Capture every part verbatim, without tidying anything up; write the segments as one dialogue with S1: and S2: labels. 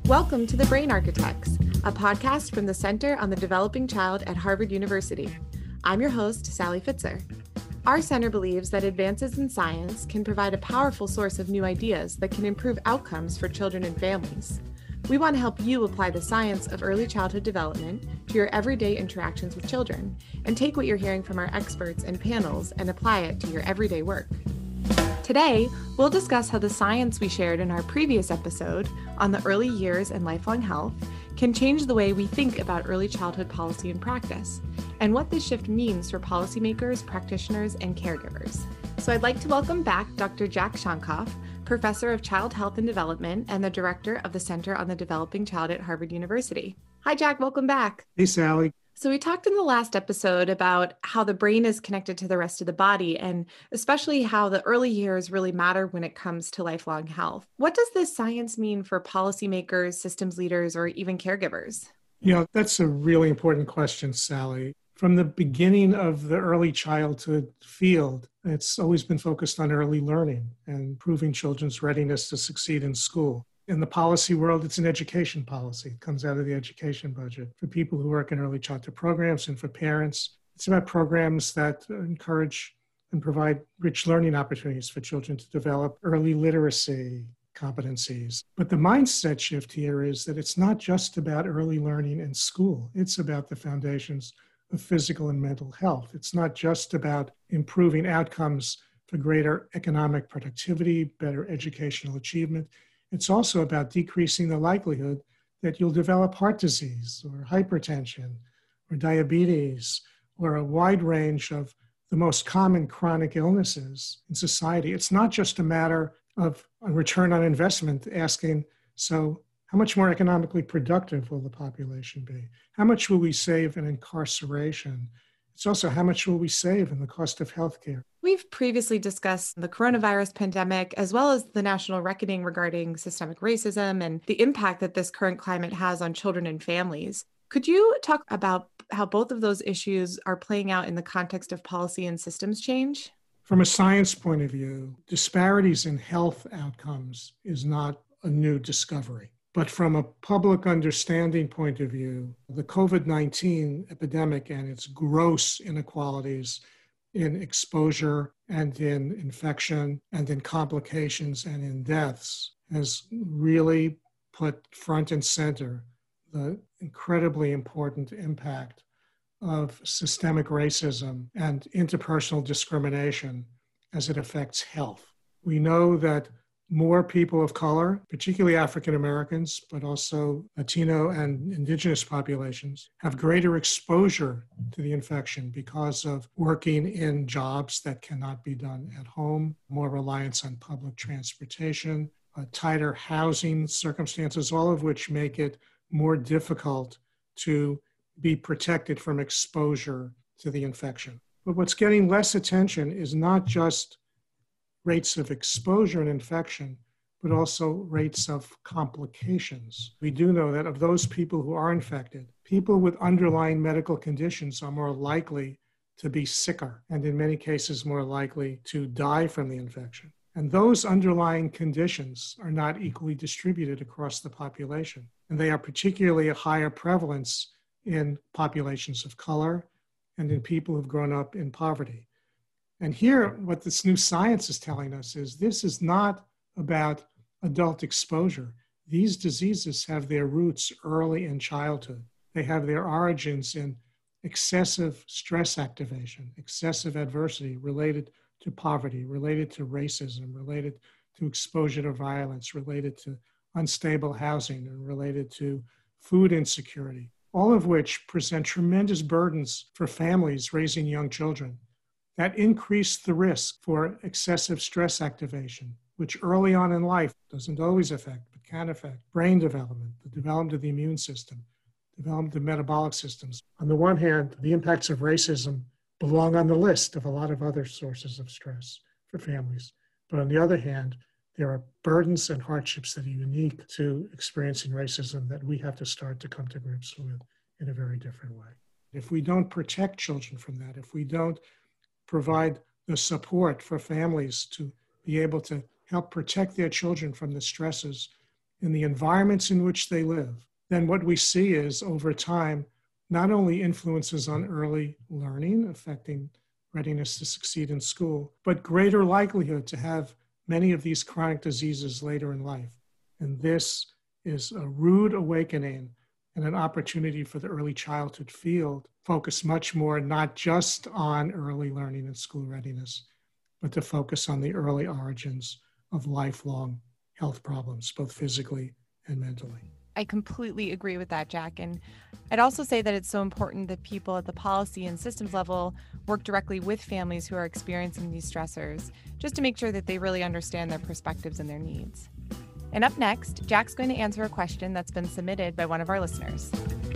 S1: Welcome to The Brain Architects, a podcast from the Center on the Developing Child at Harvard University. I'm your host, Sally Fitzer. Our center believes that advances in science can provide a powerful source of new ideas that can improve outcomes for children and families. We want to help you apply the science of early childhood development to your everyday interactions with children and take what you're hearing from our experts and panels and apply it to your everyday work. Today, we'll discuss how the science we shared in our previous episode on the early years and lifelong health can change the way we think about early childhood policy and practice, and what this shift means for policymakers, practitioners, and caregivers. So I'd like to welcome back Doctor Jack Shonkoff, Professor of Child Health and Development and the Director of the Center on the Developing Child at Harvard University. Hi, Jack. Welcome back.
S2: Hey, Sally.
S1: So we talked in the last episode about how the brain is connected to the rest of the body, and especially how the early years really matter when it comes to lifelong health. What does this science mean for policymakers, systems leaders, or even caregivers?
S2: Yeah, that's a really important question, Sally. From the beginning of the early childhood field, it's always been focused on early learning and improving children's readiness to succeed in school. In the policy world, it's an education policy. It comes out of the education budget. For people who work in early childhood programs and for parents, it's about programs that encourage and provide rich learning opportunities for children to develop early literacy competencies. But the mindset shift here is that it's not just about early learning in school. It's about the foundations of physical and mental health. It's not just about improving outcomes for greater economic productivity, better educational achievement. It's also about decreasing the likelihood that you'll develop heart disease or hypertension or diabetes or a wide range of the most common chronic illnesses in society. It's not just a matter of a return on investment asking, so how much more economically productive will the population be? How much will we save in incarceration? It's also how much will we save in the cost of healthcare?
S1: We've previously discussed the coronavirus pandemic, as well as the national reckoning regarding systemic racism and the impact that this current climate has on children and families. Could you talk about how both of those issues are playing out in the context of policy and systems change?
S2: From a science point of view, disparities in health outcomes is not a new discovery. But from a public understanding point of view, the COVID nineteen epidemic and its gross inequalities in exposure and in infection and in complications and in deaths has really put front and center the incredibly important impact of systemic racism and interpersonal discrimination as it affects health. We know that more people of color, particularly African Americans, but also Latino and indigenous populations, have greater exposure to the infection because of working in jobs that cannot be done at home, more reliance on public transportation, uh, tighter housing circumstances, all of which make it more difficult to be protected from exposure to the infection. But what's getting less attention is not just rates of exposure and infection, but also rates of complications. We do know that of those people who are infected, people with underlying medical conditions are more likely to be sicker and in many cases more likely to die from the infection. And those underlying conditions are not equally distributed across the population. And they are particularly a higher prevalence in populations of color and in people who've grown up in poverty. And here, what this new science is telling us is this is not about adult exposure. These diseases have their roots early in childhood. They have their origins in excessive stress activation, excessive adversity related to poverty, related to racism, related to exposure to violence, related to unstable housing, and related to food insecurity, all of which present tremendous burdens for families raising young children that increase the risk for excessive stress activation, which early on in life doesn't always affect, but can affect brain development, the development of the immune system, development of metabolic systems. On the one hand, the impacts of racism belong on the list of a lot of other sources of stress for families. But on the other hand, there are burdens and hardships that are unique to experiencing racism that we have to start to come to grips with in a very different way. If we don't protect children from that, if we don't provide the support for families to be able to help protect their children from the stresses in the environments in which they live, then what we see is over time, not only influences on early learning, affecting readiness to succeed in school, but greater likelihood to have many of these chronic diseases later in life. And this is a rude awakening and an opportunity for the early childhood field, focus much more not just on early learning and school readiness, but to focus on the early origins of lifelong health problems, both physically and mentally.
S1: I completely agree with that, Jack. And I'd also say that it's so important that people at the policy and systems level work directly with families who are experiencing these stressors, just to make sure that they really understand their perspectives and their needs. And up next, Jack's going to answer a question that's been submitted by one of our listeners.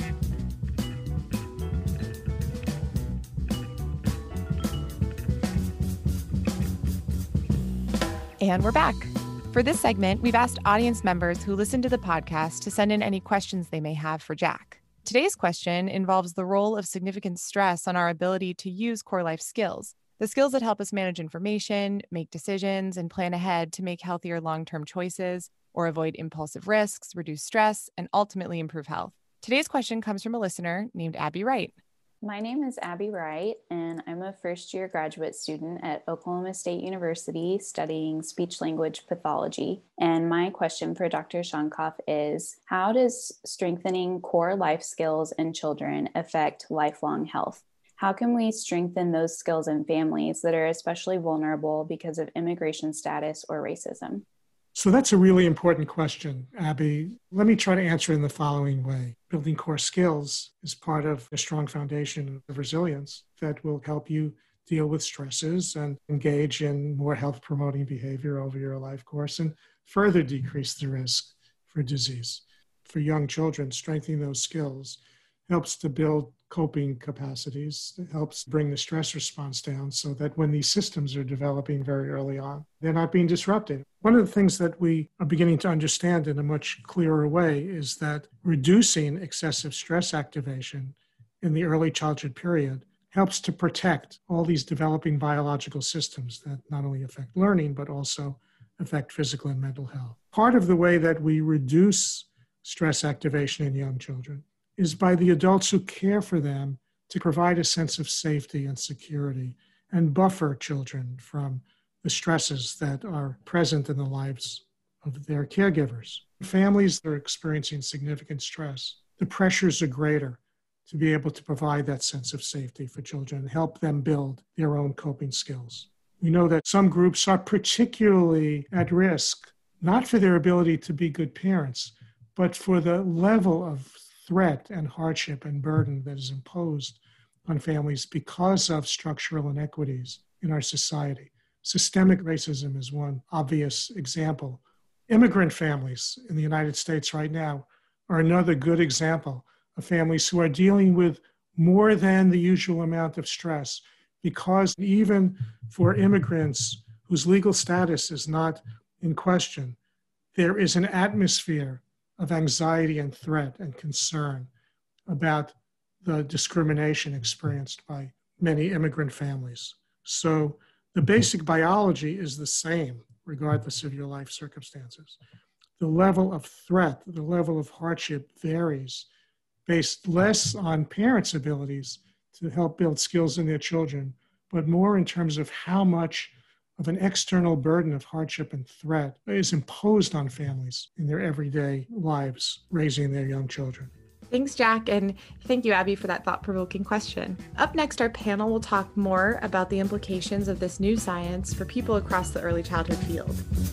S1: And we're back. For this segment, we've asked audience members who listen to the podcast to send in any questions they may have for Jack. Today's question involves the role of significant stress on our ability to use core life skills, the skills that help us manage information, make decisions, and plan ahead to make healthier long-term choices or avoid impulsive risks, reduce stress, and ultimately improve health. Today's question comes from a listener named Abby Wright.
S3: My name is Abby Wright, and I'm a first-year graduate student at Oklahoma State University studying speech-language pathology. And my question for Doctor Shonkoff is, how does strengthening core life skills in children affect lifelong health? How can we strengthen those skills in families that are especially vulnerable because of immigration status or racism?
S2: So that's a really important question, Abby. Let me try to answer in the following way. Building core skills is part of a strong foundation of resilience that will help you deal with stresses and engage in more health-promoting behavior over your life course and further decrease the risk for disease. For young children, strengthening those skills helps to build coping capacities. It helps bring the stress response down so that when these systems are developing very early on, they're not being disrupted. One of the things that we are beginning to understand in a much clearer way is that reducing excessive stress activation in the early childhood period helps to protect all these developing biological systems that not only affect learning, but also affect physical and mental health. Part of the way that we reduce stress activation in young children is by the adults who care for them to provide a sense of safety and security and buffer children from the stresses that are present in the lives of their caregivers. Families that are experiencing significant stress, the pressures are greater to be able to provide that sense of safety for children and help them build their own coping skills. We know that some groups are particularly at risk, not for their ability to be good parents, but for the level of threat and hardship and burden that is imposed on families because of structural inequities in our society. Systemic racism is one obvious example. Immigrant families in the United States right now are another good example of families who are dealing with more than the usual amount of stress, because even for immigrants whose legal status is not in question, there is an atmosphere of anxiety and threat and concern about the discrimination experienced by many immigrant families. So the basic biology is the same, regardless of your life circumstances. The level of threat, the level of hardship varies based less on parents' abilities to help build skills in their children, but more in terms of how much of an external burden of hardship and threat is imposed on families in their everyday lives, raising their young children.
S1: Thanks, Jack, and thank you, Abby, for that thought-provoking question. Up next, our panel will talk more about the implications of this new science for people across the early childhood field.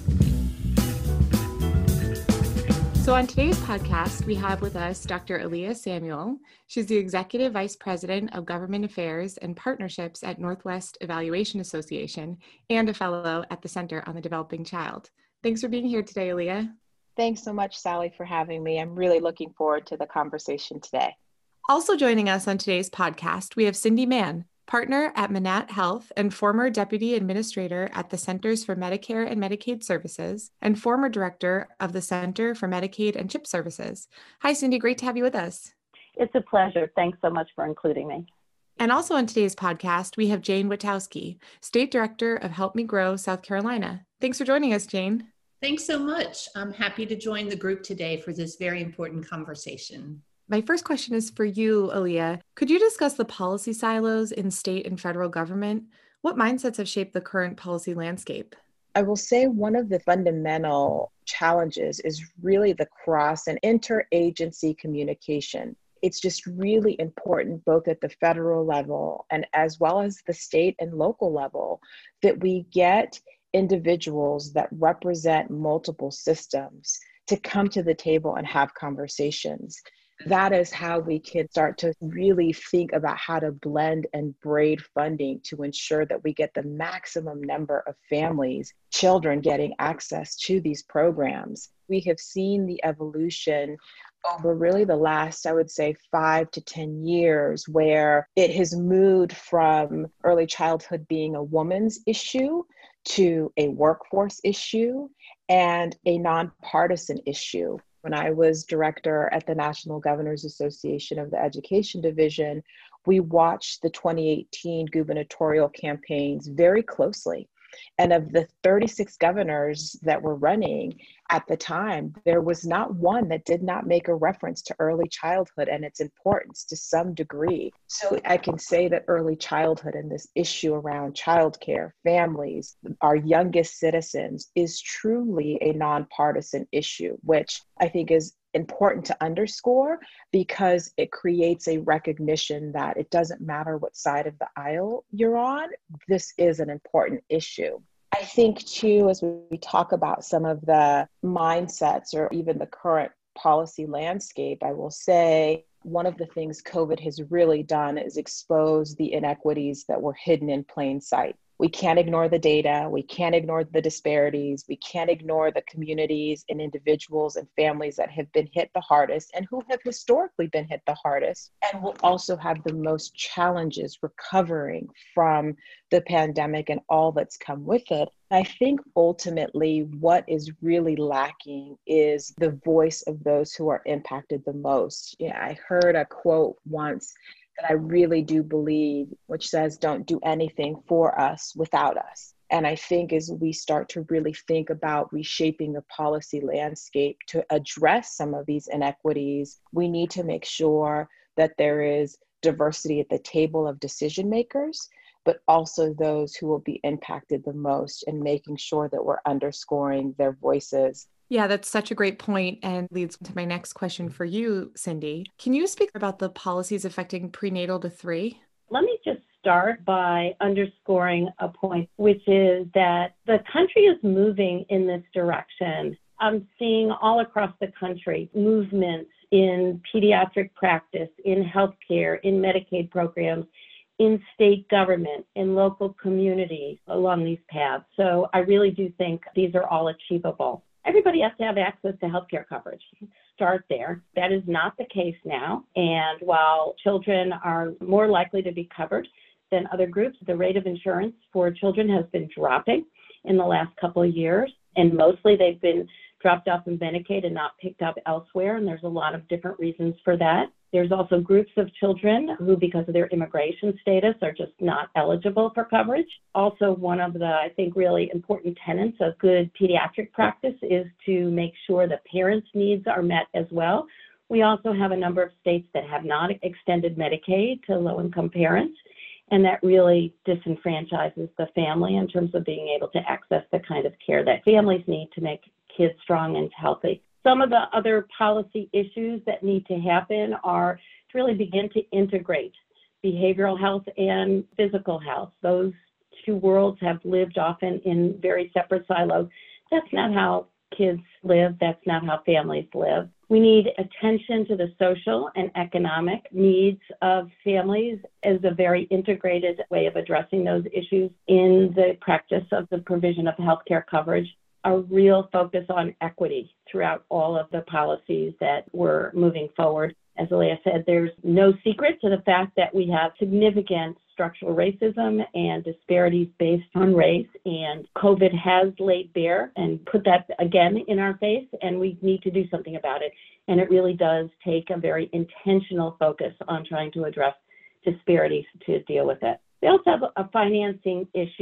S1: So on today's podcast, we have with us Doctor Aaliyah Samuel. She's the Executive Vice President of Government Affairs and Partnerships at Northwest Evaluation Association and a fellow at the Center on the Developing Child. Thanks for being here today, Aaliyah.
S4: Thanks so much, Sally, for having me. I'm really looking forward to the conversation today.
S1: Also joining us on today's podcast, we have Cindy Mann, partner at Manatt Health and former deputy administrator at the Centers for Medicare and Medicaid Services and former director of the Center for Medicaid and CHIP Services. Hi, Cindy. Great to have you with us.
S5: It's a pleasure. Thanks so much for including me.
S1: And also on today's podcast, we have Jane Witowski, State Director of Help Me Grow South Carolina. Thanks for joining us, Jane.
S6: Thanks so much. I'm happy to join the group today for this very important conversation.
S1: My first question is for you, Aaliyah. Could you discuss the policy silos in state and federal government? What mindsets have shaped the current policy landscape?
S4: I will say one of the fundamental challenges is really the cross and interagency communication. It's just really important, both at the federal level and as well as the state and local level, that we get individuals that represent multiple systems to come to the table and have conversations. That is how we can start to really think about how to blend and braid funding to ensure that we get the maximum number of families, children getting access to these programs. We have seen the evolution over really the last, I would say, five to ten years, where it has moved from early childhood being a woman's issue to a workforce issue and a nonpartisan issue. When I was director at the National Governors Association of the Education Division, we watched the twenty eighteen gubernatorial campaigns very closely. And of the thirty-six governors that were running at the time, there was not one that did not make a reference to early childhood and its importance to some degree. So I can say that early childhood and this issue around childcare, families, our youngest citizens is truly a nonpartisan issue, which I think is important to underscore because it creates a recognition that it doesn't matter what side of the aisle you're on, this is an important issue. I think too, as we talk about some of the mindsets or even the current policy landscape, I will say one of the things COVID has really done is expose the inequities that were hidden in plain sight. We can't ignore the data. We can't ignore the disparities. We can't ignore the communities and individuals and families that have been hit the hardest and who have historically been hit the hardest and will also have the most challenges recovering from the pandemic and all that's come with it. I think ultimately what is really lacking is the voice of those who are impacted the most. Yeah, I heard a quote once that I really do believe, which says, don't do anything for us without us. And I think as we start to really think about reshaping the policy landscape to address some of these inequities, we need to make sure that there is diversity at the table of decision makers, but also those who will be impacted the most, and making sure that we're underscoring their voices.
S1: Yeah, that's such a great point and leads to my next question for you, Cindy. Can you speak about the policies affecting prenatal to three?
S5: Let me just start by underscoring a point, which is that the country is moving in this direction. I'm seeing all across the country movements in pediatric practice, in healthcare, in Medicaid programs, in state government, in local communities along these paths. So I really do think these are all achievable. Everybody has to have access to healthcare coverage. Start there. That is not the case now. And while children are more likely to be covered than other groups, the rate of insurance for children has been dropping in the last couple of years. And mostly they've been dropped off in Medicaid and not picked up elsewhere. And there's a lot of different reasons for that. There's also groups of children who, because of their immigration status, are just not eligible for coverage. Also, one of the, I think, really important tenets of good pediatric practice is to make sure that parents' needs are met as well. We also have a number of states that have not extended Medicaid to low-income parents, and that really disenfranchises the family in terms of being able to access the kind of care that families need to make kids strong and healthy. Some of the other policy issues that need to happen are to really begin to integrate behavioral health and physical health. Those two worlds have lived often in very separate silos. That's not how kids live. That's not how families live. We need attention to the social and economic needs of families as a very integrated way of addressing those issues in the practice of the provision of healthcare coverage. A real focus on equity throughout all of the policies that we're moving forward. As Aaliyah said, there's no secret to the fact that we have significant structural racism and disparities based on race, and COVID has laid bare and put that again in our face, and we need to do something about it. And it really does take a very intentional focus on trying to address disparities to deal with it. We also have a financing issue.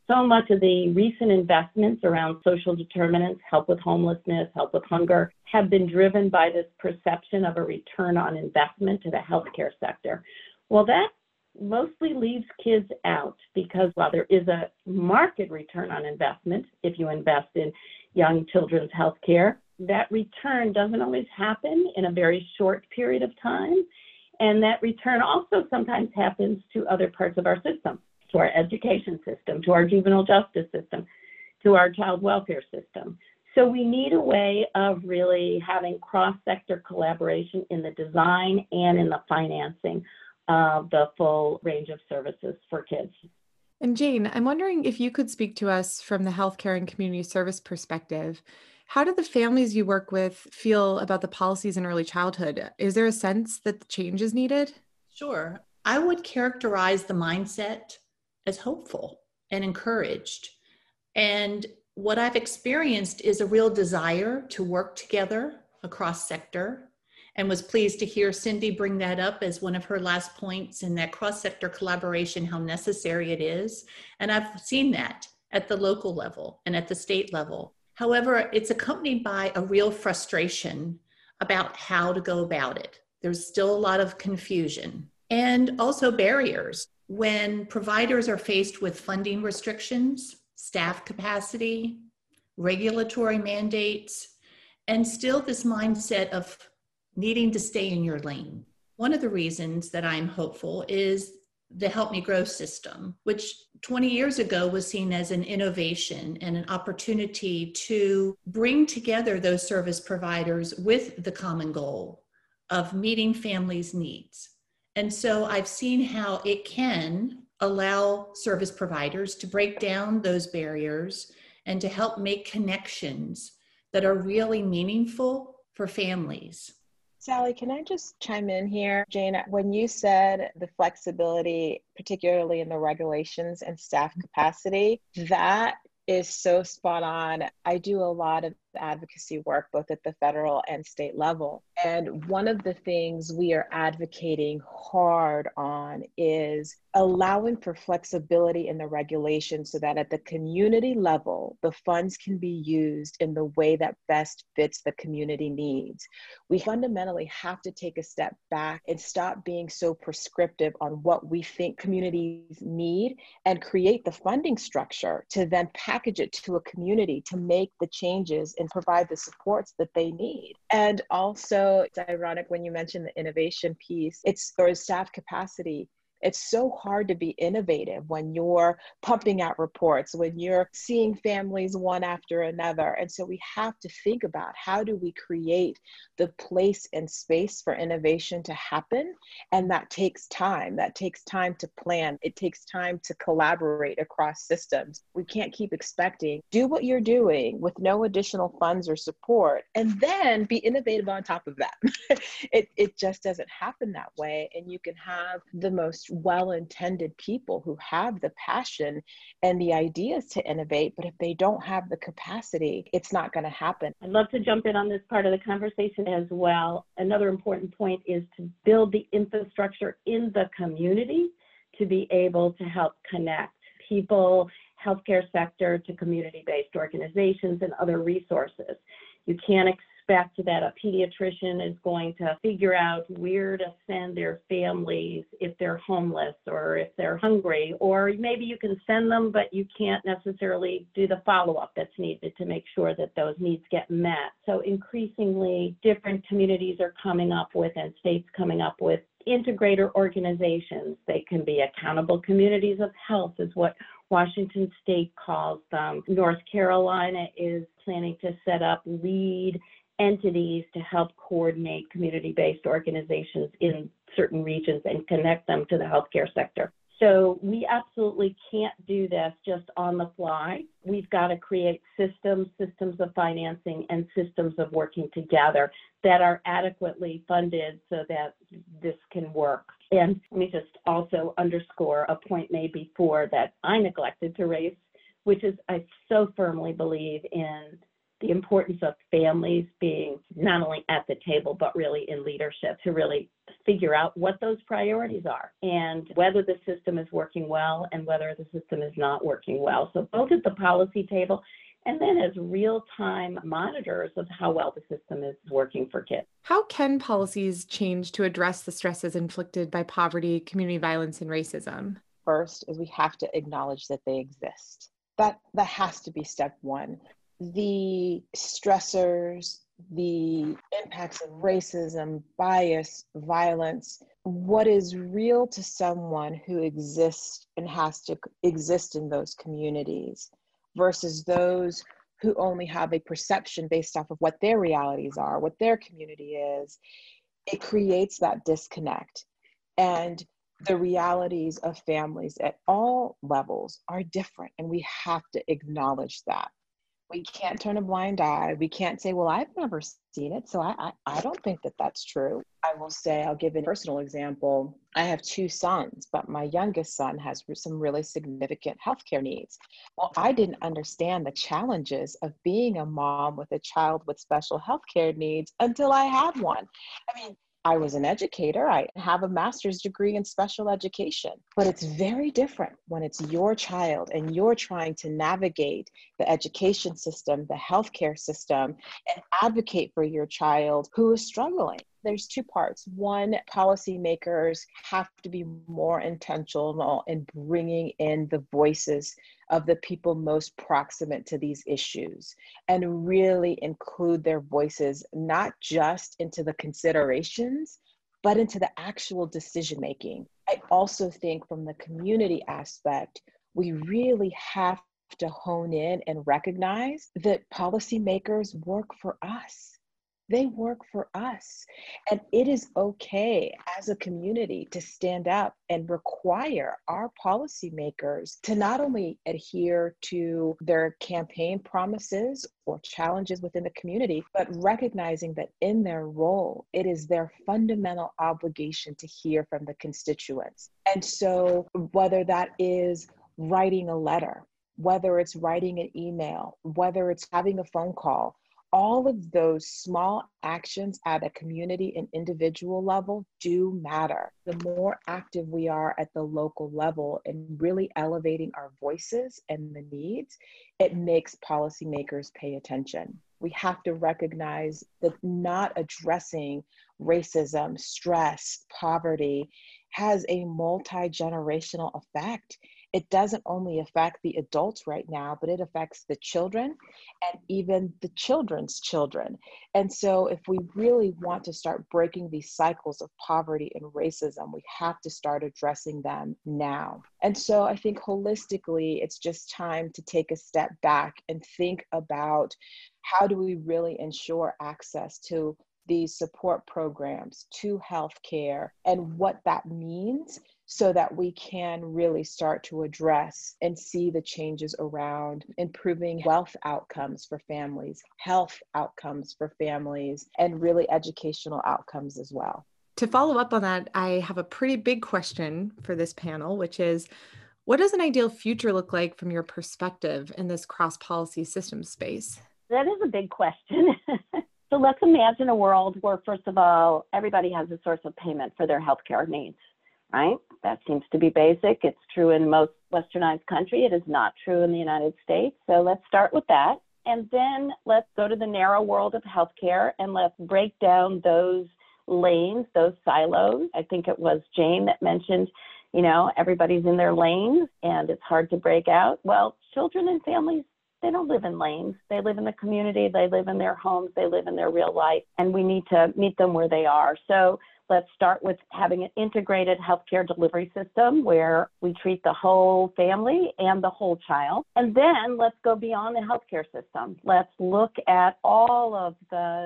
S5: So much of the recent investments around social determinants, help with homelessness, help with hunger, have been driven by this perception of a return on investment to the healthcare sector. Well, that mostly leaves kids out because while there is a market return on investment, if you invest in young children's healthcare, that return doesn't always happen in a very short period of time. And that return also sometimes happens to other parts of our system, to our education system, to our juvenile justice system, to our child welfare system. So we need a way of really having cross-sector collaboration in the design and in the financing of the full range of services for kids.
S1: And Jane, I'm wondering if you could speak to us from the healthcare and community service perspective. How do the families you work with feel about the policies in early childhood? Is there a sense that the change is needed?
S6: Sure. I would characterize the mindset as hopeful and encouraged. And what I've experienced is a real desire to work together across sector, and was pleased to hear Cindy bring that up as one of her last points in that cross-sector collaboration, how necessary it is. And I've seen that at the local level and at the state level. However, it's accompanied by a real frustration about how to go about it. There's still a lot of confusion and also barriers. When providers are faced with funding restrictions, staff capacity, regulatory mandates, and still this mindset of needing to stay in your lane. One of the reasons that I'm hopeful is the Help Me Grow system, which twenty years ago was seen as an innovation and an opportunity to bring together those service providers with the common goal of meeting families' needs. And so I've seen how it can allow service providers to break down those barriers and to help make connections that are really meaningful for families.
S4: Sally, can I just chime in here? Jane, when you said the flexibility, particularly in the regulations and staff capacity, that is so spot on. I do a lot of advocacy work, both at the federal and state level. And one of the things we are advocating hard on is allowing for flexibility in the regulation so that at the community level, the funds can be used in the way that best fits the community needs. We fundamentally have to take a step back and stop being so prescriptive on what we think communities need and create the funding structure to then package it to a community to make the changes and provide the supports that they need. And also, it's ironic when you mentioned the innovation piece, it's or staff capacity. It's so hard to be innovative when you're pumping out reports, when you're seeing families one after another. And so we have to think about how do we create the place and space for innovation to happen? And that takes time. That takes time to plan. It takes time to collaborate across systems. We can't keep expecting, do what you're doing with no additional funds or support, and then be innovative on top of that. it, it just doesn't happen that way. And you can have the most well-intended people who have the passion and the ideas to innovate, but if they don't have the capacity, it's not going to happen.
S5: I'd love to jump in on this part of the conversation as well. Another important point is to build the infrastructure in the community to be able to help connect people, healthcare sector, to community-based organizations and other resources. You can't expect that a pediatrician is going to figure out where to send their families if they're homeless or if they're hungry, or maybe you can send them, but you can't necessarily do the follow-up that's needed to make sure that those needs get met. So increasingly, different communities are coming up with, and states coming up with, integrator organizations. They can be accountable communities of health is what Washington State calls them. North Carolina is planning to set up lead entities to help coordinate community-based organizations in certain regions and connect them to the healthcare sector. So we absolutely can't do this just on the fly. We've got to create systems, systems of financing, and systems of working together that are adequately funded so that this can work. And let me just also underscore a point made before that I neglected to raise, which is I so firmly believe in the importance of families being not only at the table, but really in leadership to really figure out what those priorities are and whether the system is working well and whether the system is not working well. So both at the policy table and then as real-time monitors of how well the system is working for kids.
S1: How can policies change to address the stresses inflicted by poverty, community violence, and racism?
S4: First is we have to acknowledge that they exist. That, that has to be step one. The stressors, the impacts of racism, bias, violence, what is real to someone who exists and has to exist in those communities versus those who only have a perception based off of what their realities are, what their community is, it creates that disconnect. And the realities of families at all levels are different, and we have to acknowledge that. We can't turn a blind eye. We can't say, well, I've never seen it, so I, I, I don't think that that's true. I will say, I'll give a personal example. I have two sons, but my youngest son has some really significant healthcare needs. Well, I didn't understand the challenges of being a mom with a child with special healthcare needs until I had one. I mean, I was an educator. I have a master's degree in special education, but it's very different when it's your child and you're trying to navigate the education system, the healthcare system, and advocate for your child who is struggling. There's two parts. One, policymakers have to be more intentional in bringing in the voices of the people most proximate to these issues and really include their voices, not just into the considerations, but into the actual decision-making. I also think from the community aspect, we really have to hone in and recognize that policymakers work for us. They work for us. And it is okay as a community to stand up and require our policymakers to not only adhere to their campaign promises or challenges within the community, but recognizing that in their role, it is their fundamental obligation to hear from the constituents. And so whether that is writing a letter, whether it's writing an email, whether it's having a phone call, all of those small actions at a community and individual level do matter. The more active we are at the local level and really elevating our voices and the needs, it makes policymakers pay attention. We have to recognize that not addressing racism, stress, poverty has a multi-generational effect. It doesn't only affect the adults right now, but it affects the children and even the children's children. And so if we really want to start breaking these cycles of poverty and racism, we have to start addressing them now. And so I think holistically, it's just time to take a step back and think about how do we really ensure access to these support programs, to healthcare, and what that means, so that we can really start to address and see the changes around improving wealth outcomes for families, health outcomes for families, and really educational outcomes as well.
S1: To follow up on that, I have a pretty big question for this panel, which is, what does an ideal future look like from your perspective in this cross-policy system space?
S5: That is a big question. So let's imagine a world where, first of all, everybody has a source of payment for their healthcare needs, right? That seems to be basic. It's true in most westernized countries. It is not true in the United States. So let's start with that. And then let's go to the narrow world of healthcare and let's break down those lanes, those silos. I think it was Jane that mentioned, you know, everybody's in their lanes and it's hard to break out. Well, children and families, they don't live in lanes. They live in the community. They live in their homes. They live in their real life. And we need to meet them where they are. So let's start with having an integrated healthcare delivery system where we treat the whole family and the whole child. And then let's go beyond the healthcare system. Let's look at all of the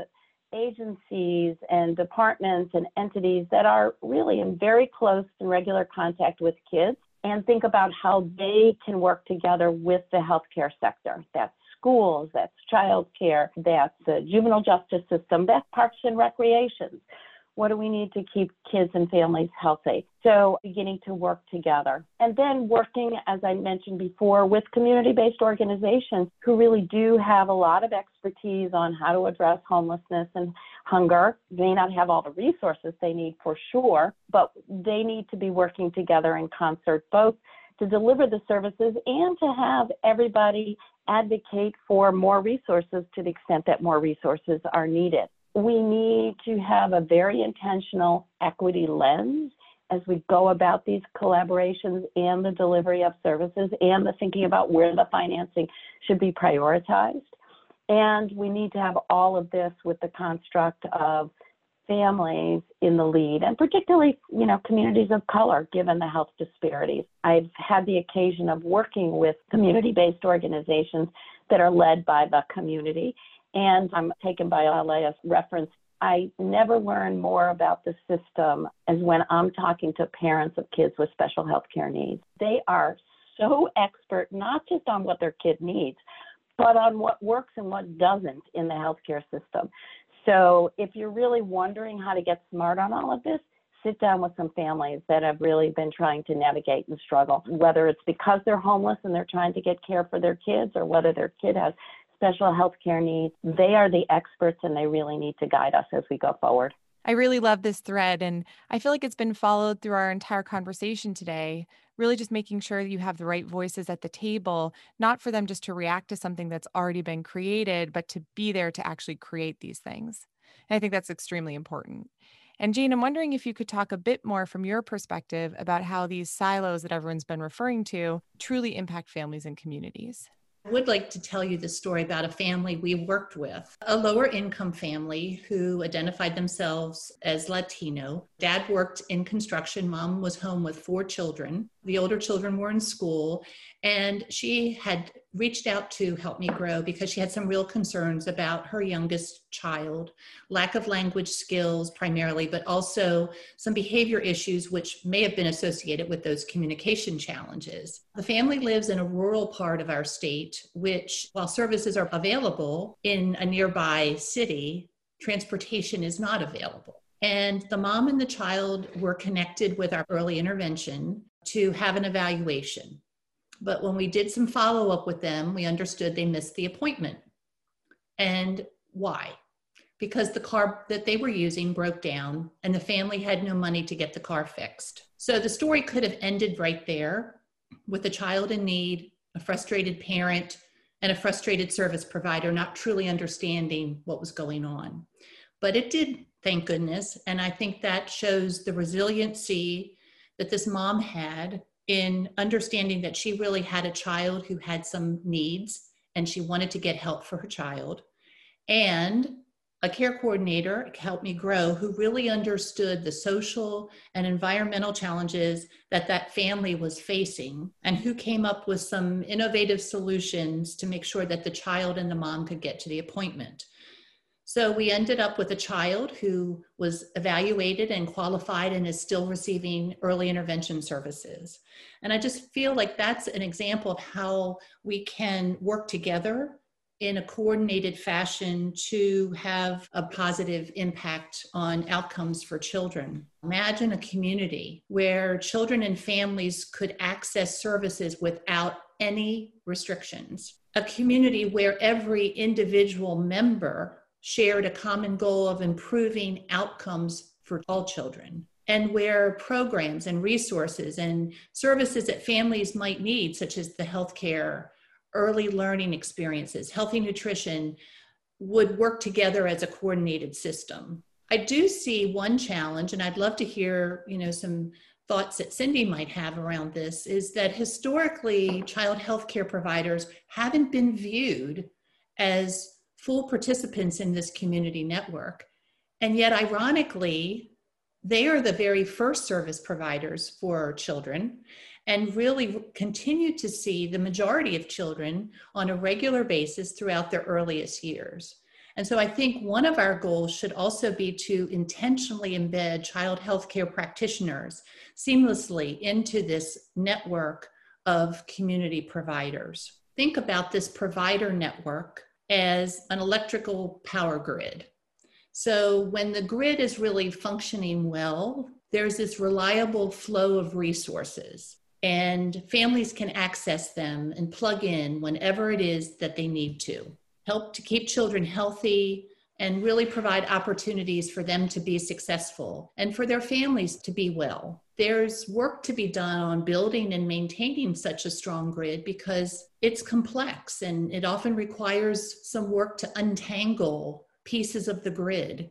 S5: agencies and departments and entities that are really in very close and regular contact with kids, and think about how they can work together with the healthcare sector. That's schools, that's childcare, that's the juvenile justice system, that's parks and recreations. What do we need to keep kids and families healthy? So beginning to work together. And then working, as I mentioned before, with community-based organizations who really do have a lot of expertise on how to address homelessness and hunger. They may not have all the resources they need for sure, but they need to be working together in concert, both to deliver the services and to have everybody advocate for more resources to the extent that more resources are needed. We need to have a very intentional equity lens as we go about these collaborations and the delivery of services and the thinking about where the financing should be prioritized. And we need to have all of this with the construct of families in the lead, and particularly, you know, communities of color, given the health disparities. I've had the occasion of working with community-based organizations that are led by the community, and I'm taken by L A as reference. I never learn more about the system as when I'm talking to parents of kids with special health care needs. They are so expert, not just on what their kid needs, but on what works and what doesn't in the healthcare system. So if you're really wondering how to get smart on all of this, sit down with some families that have really been trying to navigate and struggle, whether it's because they're homeless and they're trying to get care for their kids, or whether their kid has special health care needs. They are the experts, and they really need to guide us as we go forward.
S1: I really love this thread, and I feel like it's been followed through our entire conversation today, really just making sure you have the right voices at the table, not for them just to react to something that's already been created, but to be there to actually create these things. And I think that's extremely important. And Jane, I'm wondering if you could talk a bit more from your perspective about how these silos that everyone's been referring to truly impact families and communities.
S6: I would like to tell you the story about a family we worked with, a lower income family who identified themselves as Latino. Dad worked in construction. Mom was home with four children. The older children were in school, and she had reached out to Help Me Grow because she had some real concerns about her youngest child, lack of language skills primarily, but also some behavior issues which may have been associated with those communication challenges. The family lives in a rural part of our state, which, while services are available in a nearby city, transportation is not available. And the mom and the child were connected with our early intervention to have an evaluation. But when we did some follow-up with them, we understood they missed the appointment. And why? Because the car that they were using broke down and the family had no money to get the car fixed. So the story could have ended right there with a child in need, a frustrated parent, and a frustrated service provider not truly understanding what was going on. But it did, thank goodness. And I think that shows the resiliency that this mom had in understanding that she really had a child who had some needs and she wanted to get help for her child. And a care coordinator, Help Me Grow, who really understood the social and environmental challenges that that family was facing, and who came up with some innovative solutions to make sure that the child and the mom could get to the appointment. So we ended up with a child who was evaluated and qualified and is still receiving early intervention services. And I just feel like that's an example of how we can work together in a coordinated fashion to have a positive impact on outcomes for children. Imagine a community where children and families could access services without any restrictions. A community where every individual member shared a common goal of improving outcomes for all children, and where programs and resources and services that families might need, such as the healthcare, early learning experiences, healthy nutrition, would work together as a coordinated system. I do see one challenge, and I'd love to hear, you know, some thoughts that Cindy might have around this, is that historically child healthcare providers haven't been viewed as full participants in this community network. And yet, ironically, they are the very first service providers for children and really continue to see the majority of children on a regular basis throughout their earliest years. And so I think one of our goals should also be to intentionally embed child healthcare practitioners seamlessly into this network of community providers. Think about this provider network as an electrical power grid. So when the grid is really functioning well, there's this reliable flow of resources, and families can access them and plug in whenever it is that they need to. Help to keep children healthy and really provide opportunities for them to be successful and for their families to be well. There's work to be done on building and maintaining such a strong grid because it's complex and it often requires some work to untangle pieces of the grid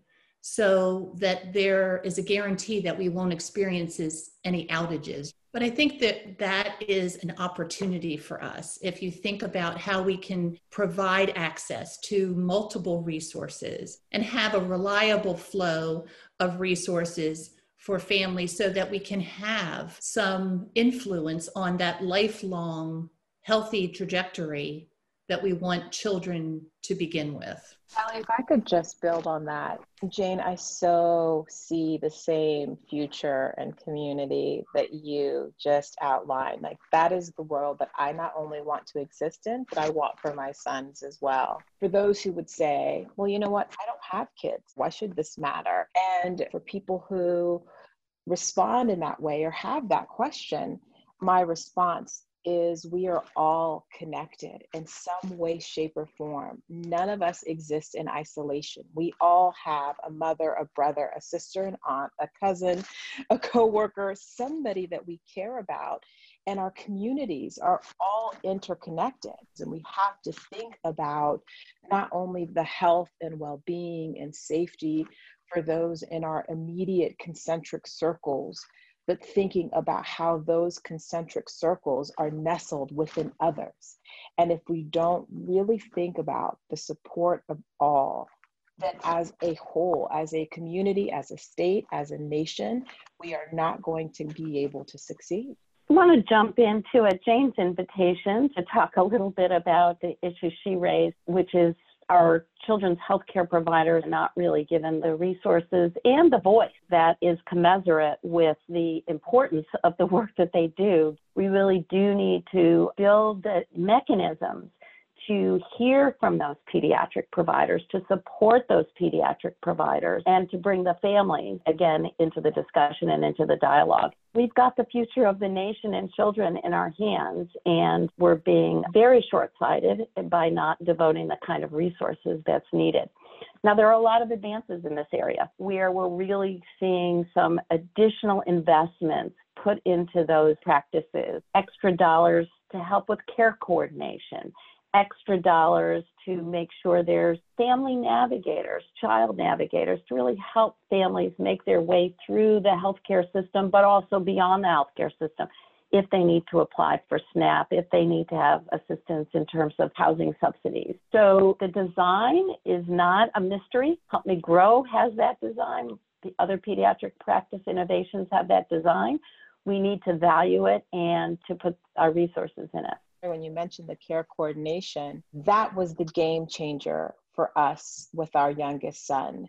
S6: so that there is a guarantee that we won't experience any outages. But I think that that is an opportunity for us. If you think about how we can provide access to multiple resources and have a reliable flow of resources for families so that we can have some influence on that lifelong healthy trajectory that we want children to begin with.
S4: Sally, if I could just build on that. Jane, I so see the same future and community that you just outlined. Like, that is the world that I not only want to exist in, but I want for my sons as well. For those who would say, well, you know what, I don't have kids. Why should this matter? And for people who respond in that way or have that question, my response is we are all connected in some way, shape, or form. None of us exist in isolation. We all have a mother, a brother, a sister, an aunt, a cousin, a coworker, somebody that we care about. And our communities are all interconnected. And we have to think about not only the health and well-being and safety for those in our immediate concentric circles, but thinking about how those concentric circles are nestled within others. And if we don't really think about the support of all, then as a whole, as a community, as a state, as a nation, we are not going to be able to succeed.
S5: I want to jump into a Jane's invitation to talk a little bit about the issue she raised, which is our children's healthcare providers are not really given the resources and the voice that is commensurate with the importance of the work that they do. We really do need to build the mechanisms to hear from those pediatric providers, to support those pediatric providers, and to bring the families, again, into the discussion and into the dialogue. We've got the future of the nation and children in our hands, and we're being very short-sighted by not devoting the kind of resources that's needed. Now, there are a lot of advances in this area where we're really seeing some additional investments put into those practices, extra dollars to help with care coordination, extra dollars to make sure there's family navigators, child navigators, to really help families make their way through the healthcare system, but also beyond the healthcare system. If they need to apply for SNAP, if they need to have assistance in terms of housing subsidies. So the design is not a mystery. Help Me Grow has that design. The other pediatric practice innovations have that design. We need to value it and to put our resources in it.
S4: When you mentioned the care coordination, that was the game changer for us with our youngest son.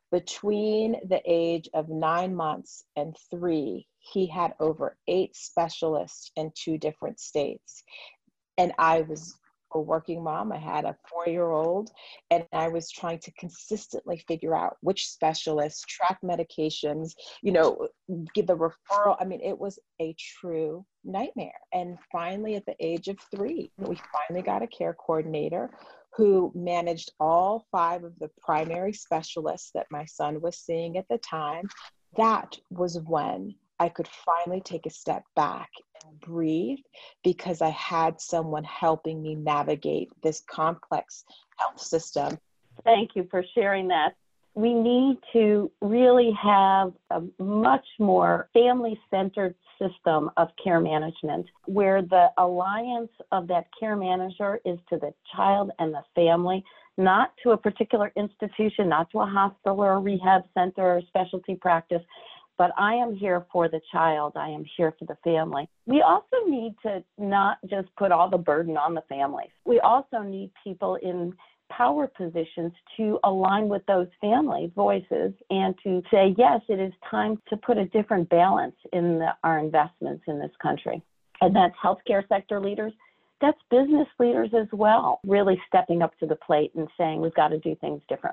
S4: Between the age of nine months and three, he had over eight specialists in two different states. And I was a working mom. I had a four-year-old, and I was trying to consistently figure out which specialists, track medications, you know, give the referral. I mean, it was a true nightmare. And finally, at the age of three, we finally got a care coordinator who managed all five of the primary specialists that my son was seeing at the time. That was when I could finally take a step back and breathe, because I had someone helping me navigate this complex health system.
S5: Thank you for sharing that. We need to really have a much more family-centered system of care management, where the alliance of that care manager is to the child and the family, not to a particular institution, not to a hospital or a rehab center or specialty practice, but I am here for the child. I am here for the family. We also need to not just put all the burden on the families. We also need people in power positions to align with those family voices and to say, yes, it is time to put a different balance in the, our investments in this country. And that's healthcare sector leaders. That's business leaders as well, really stepping up to the plate and saying we've got to do things differently.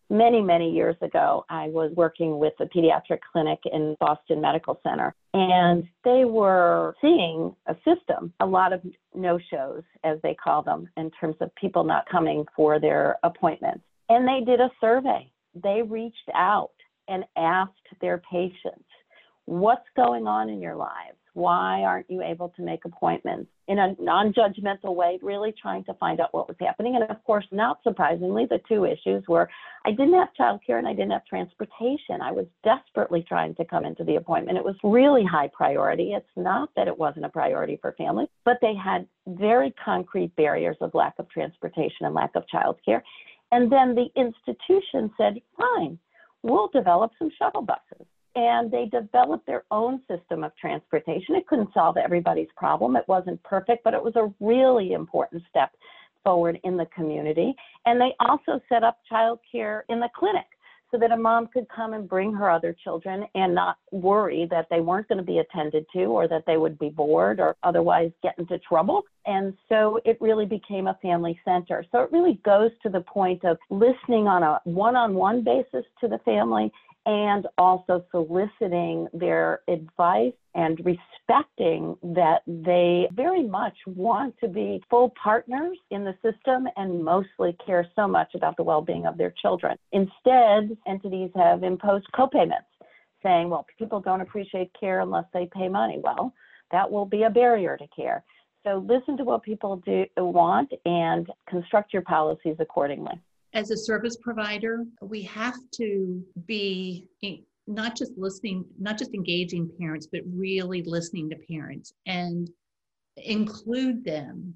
S5: Many, many years ago, I was working with a pediatric clinic in Boston Medical Center, and they were seeing a system, a lot of no-shows, as they call them, in terms of people not coming for their appointments. And they did a survey. They reached out and asked their patients, what's going on in your lives? Why aren't you able to make appointments? In a non-judgmental way, really trying to find out what was happening. And of course, not surprisingly, the two issues were I didn't have childcare and I didn't have transportation. I was desperately trying to come into the appointment. It was really high priority. It's not that it wasn't a priority for families, but they had very concrete barriers of lack of transportation and lack of childcare. And then the institution said, fine, we'll develop some shuttle buses. And they developed their own system of transportation. It couldn't solve everybody's problem. It wasn't perfect, but it was a really important step forward in the community. And they also set up childcare in the clinic so that a mom could come and bring her other children and not worry that they weren't going to be attended to or that they would be bored or otherwise get into trouble. And so it really became a family center. So it really goes to the point of listening on a one-on-one basis to the family and also soliciting their advice and respecting that they very much want to be full partners in the system and mostly care so much about the well-being of their children. Instead, entities have imposed co-payments, saying, well, people don't appreciate care unless they pay money. Well, that will be a barrier to care. So listen to what people do want and construct your policies accordingly.
S6: As a service provider, we have to be not just listening, not just engaging parents, but really listening to parents and include them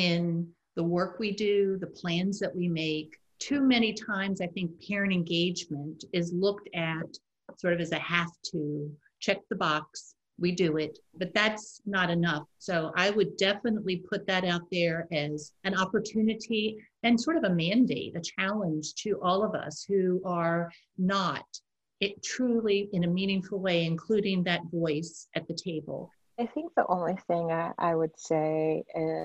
S6: in the work we do, the plans that we make. Too many times, I think parent engagement is looked at sort of as a have to, check the box, we do it, but that's not enough. So I would definitely put that out there as an opportunity and sort of a mandate, a challenge to all of us who are not it truly in a meaningful way, including that voice at the table.
S4: I think the only thing I, I would say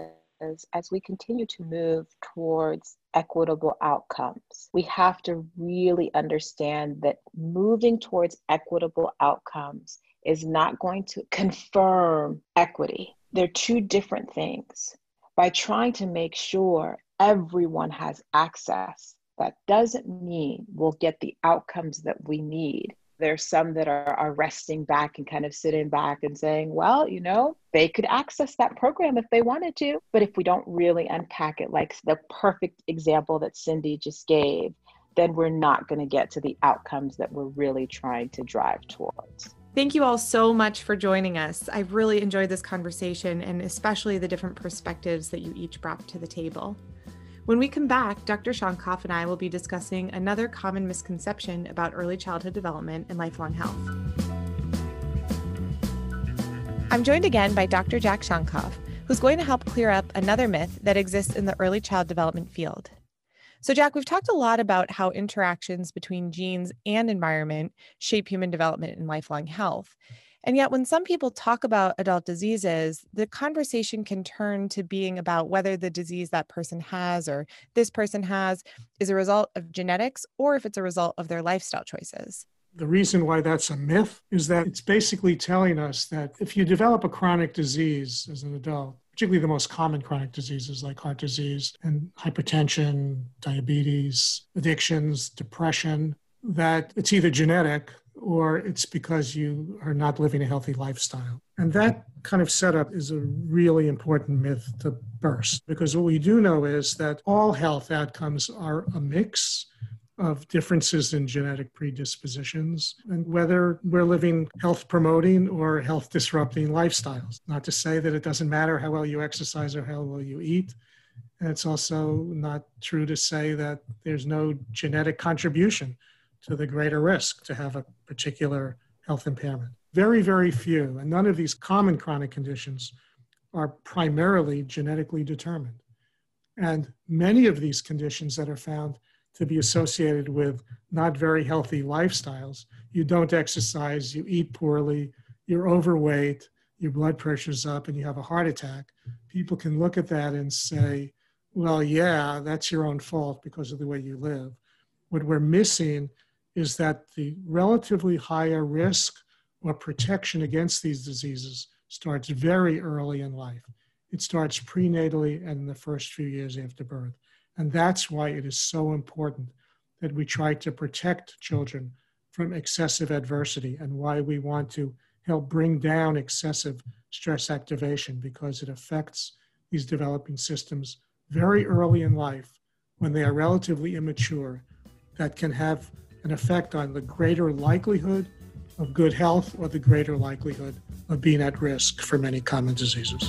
S4: is as we continue to move towards equitable outcomes, we have to really understand that moving towards equitable outcomes is not going to confirm equity. They're two different things. By trying to make sure everyone has access, that doesn't mean we'll get the outcomes that we need. There's some that are, are resting back and kind of sitting back and saying, well, you know, they could access that program if they wanted to. But if we don't really unpack it, like the perfect example that Cindy just gave, then we're not going to get to the outcomes that we're really trying to drive towards.
S1: Thank you all so much for joining us. I've really enjoyed this conversation and especially the different perspectives that you each brought to the table. When we come back, Doctor Shonkoff and I will be discussing another common misconception about early childhood development and lifelong health. I'm joined again by Doctor Jack Shonkoff, who's going to help clear up another myth that exists in the early child development field. So Jack, we've talked a lot about how interactions between genes and environment shape human development and lifelong health. And yet when some people talk about adult diseases, the conversation can turn to being about whether the disease that person has or this person has is a result of genetics or if it's a result of their lifestyle choices.
S2: The reason why that's a myth is that it's basically telling us that if you develop a chronic disease as an adult, particularly the most common chronic diseases like heart disease and hypertension, diabetes, addictions, depression, that it's either genetic or it's because you are not living a healthy lifestyle. And that kind of setup is a really important myth to burst, because what we do know is that all health outcomes are a mix of differences in genetic predispositions and whether we're living health promoting or health disrupting lifestyles. Not to say that it doesn't matter how well you exercise or how well you eat. And it's also not true to say that there's no genetic contribution to the greater risk to have a particular health impairment. Very, very few, and none of these common chronic conditions are primarily genetically determined. And many of these conditions that are found to be associated with not very healthy lifestyles. You don't exercise, you eat poorly, you're overweight, your blood pressure's up, and you have a heart attack. People can look at that and say, well, yeah, that's your own fault because of the way you live. What we're missing is that the relatively higher risk or protection against these diseases starts very early in life. It starts prenatally and in the first few years after birth. And that's why it is so important that we try to protect children from excessive adversity, and why we want to help bring down excessive stress activation, because it affects these developing systems very early in life when they are relatively immature. That can have an effect on the greater likelihood of good health or the greater likelihood of being at risk for many common diseases.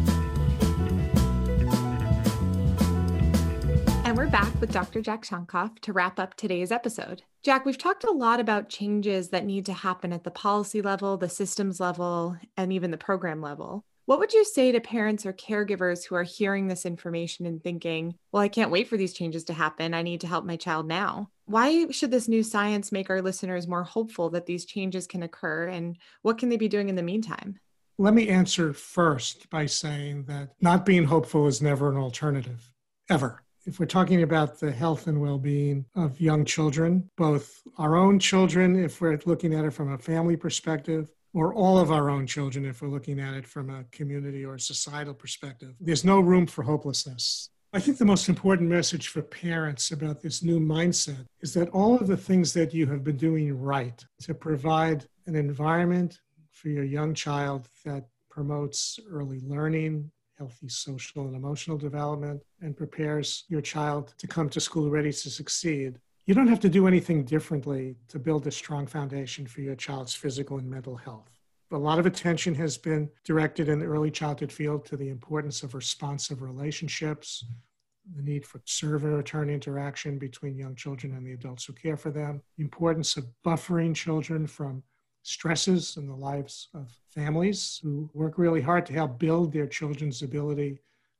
S1: And we're back with Doctor Jack Shonkoff to wrap up today's episode. Jack, we've talked a lot about changes that need to happen at the policy level, the systems level, and even the program level. What would you say to parents or caregivers who are hearing this information and thinking, well, I can't wait for these changes to happen. I need to help my child now. Why should this new science make our listeners more hopeful that these changes can occur, and what can they be doing in the meantime?
S2: Let me answer first by saying that not being hopeful is never an alternative, ever. If we're talking about the health and well-being of young children, both our own children, if we're looking at it from a family perspective, or all of our own children, if we're looking at it from a community or societal perspective, there's no room for hopelessness. I think the most important message for parents about this new mindset is that all of the things that you have been doing right to provide an environment for your young child that promotes early learning, healthy social and emotional development, and prepares your child to come to school ready to succeed. You don't have to do anything differently to build a strong foundation for your child's physical and mental health. A lot of attention has been directed in the early childhood field to the importance of responsive relationships, the need for serve and return interaction between young children and the adults who care for them, the importance of buffering children from stresses in the lives of families who work really hard to help build their children's ability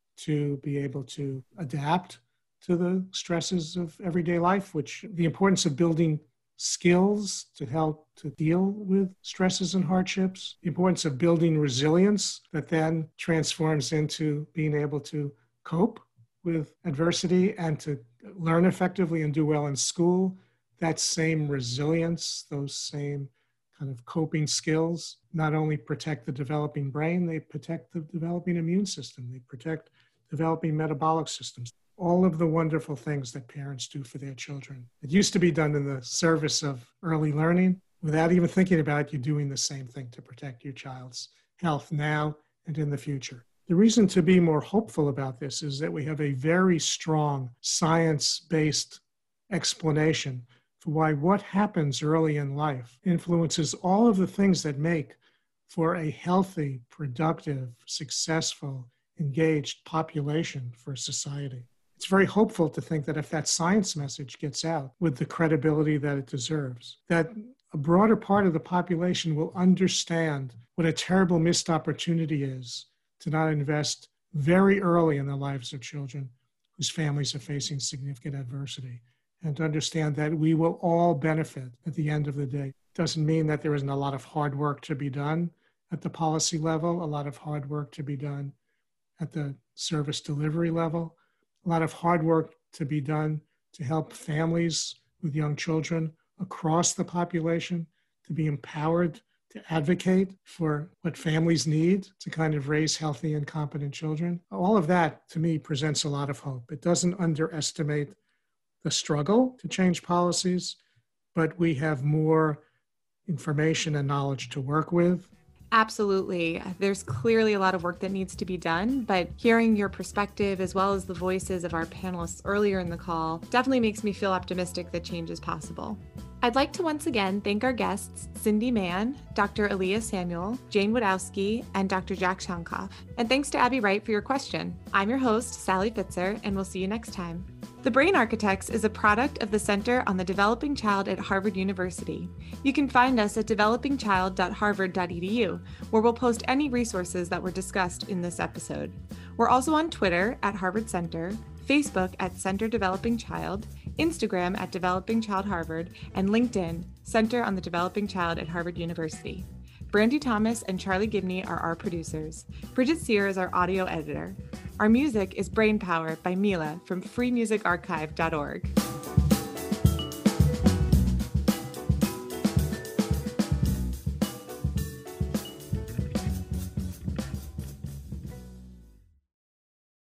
S2: to be able to adapt to the stresses of everyday life, which the importance of building skills to help to deal with stresses and hardships, the importance of building resilience that then transforms into being able to cope with adversity and to learn effectively and do well in school. That same resilience, those same kind of coping skills, not only protect the developing brain, they protect the developing immune system, they protect developing metabolic systems. All of the wonderful things that parents do for their children. It used to be done in the service of early learning. Without even thinking about it, you're doing the same thing to protect your child's health now and in the future. The reason to be more hopeful about this is that we have a very strong science-based explanation for why what happens early in life influences all of the things that make for a healthy, productive, successful, engaged population for society. It's very hopeful to think that if that science message gets out with the credibility that it deserves, that a broader part of the population will understand what a terrible missed opportunity is to not invest very early in the lives of children whose families are facing significant adversity, and to understand that we will all benefit at the end of the day. It doesn't mean that there isn't a lot of hard work to be done at the policy level, a lot of hard work to be done at the service delivery level, a lot of hard work to be done to help families with young children across the population to be empowered to advocate for what families need to kind of raise healthy and competent children. All of that, to me, presents a lot of hope. It doesn't underestimate the struggle to change policies, but we have more information and knowledge to work with.
S1: Absolutely. There's clearly a lot of work that needs to be done, but hearing your perspective as well as the voices of our panelists earlier in the call definitely makes me feel optimistic that change is possible. I'd like to once again thank our guests, Cindy Mann, Doctor Aaliyah Samuel, Jane Wadowski, and Doctor Jack Shonkoff. And thanks to Abby Wright for your question. I'm your host, Sally Fitzer, and we'll see you next time. The Brain Architects is a product of the Center on the Developing Child at Harvard University. You can find us at developing child dot harvard dot e d u, where we'll post any resources that were discussed in this episode. We're also on Twitter at Harvard Center, Facebook at Center Developing Child, Instagram at Developing Child Harvard, and LinkedIn, Center on the Developing Child at Harvard University. Brandy Thomas and Charlie Gibney are our producers. Bridget Sear is our audio editor. Our music is Brain Power by Mila from free music archive dot org.